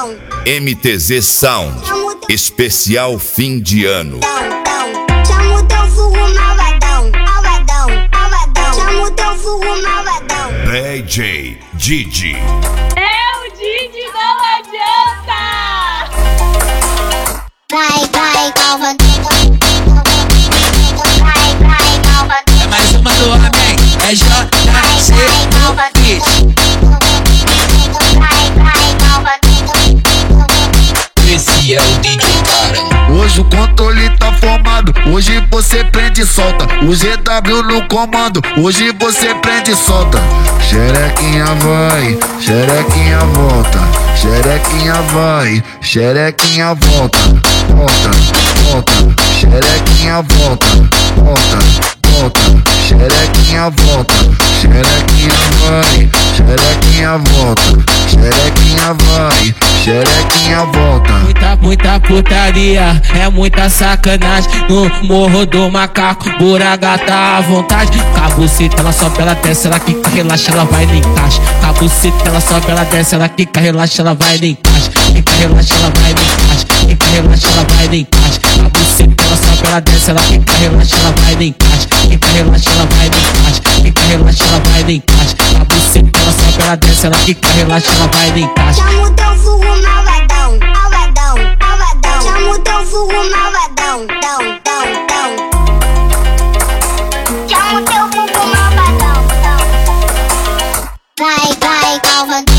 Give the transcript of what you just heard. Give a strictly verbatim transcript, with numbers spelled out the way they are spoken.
malvadão. M T Z Sound, especial fim de ano. Chama o teu fogo malvadão, malvadão, malvadão. Chama o teu fogo malvadão. D J Didi. É o Didi, não adianta. Vai, vai, malvadão. Vai, vai, malvadão. É mais uma do homem, é J C Beat. Vai, vai, malvadão. Esse é o D J, cara. Hoje o controle tá formado, hoje você prende e solta. O G W no comando, hoje você prende e solta. Xerequinha vai, xerequinha volta. Xerequinha vai, xerequinha volta. Volta, volta, xerequinha volta. Volta, volta, xerequinha volta. Xerequinha vai, xerequinha volta. Xerequinha vai, xerequinha volta. Muita, muita putaria, é muita sacanagem. No morro do macaco, buraga tá à vontade. Cabucita, ela sobe, ela desce, ela quica, relaxa, ela vai no encaixe. Cabucita, ela sobe, ela desce, ela quica, relaxa, ela vai no encaixe. Quica, relaxa, ela vai no encaixe. Quica, relaxa, ela vai no encaixe. Cabucita, ela sobe, ela desce, ela quica, relaxa, ela vai no encaixe. Quica, relaxa, ela vai no encaixe. Quica, relaxa, ela vai no encaixe. Cabucita, ela sobe, ela desce, ela quica, relaxa, ela vai no encaixe. Chama o teu fogo malvadão, malvadão, malvadão. Chama o teu fogo malvadão, dão, dão, dão. Chama o teu fogo malvadão, dão. Vai, vai, malvadão.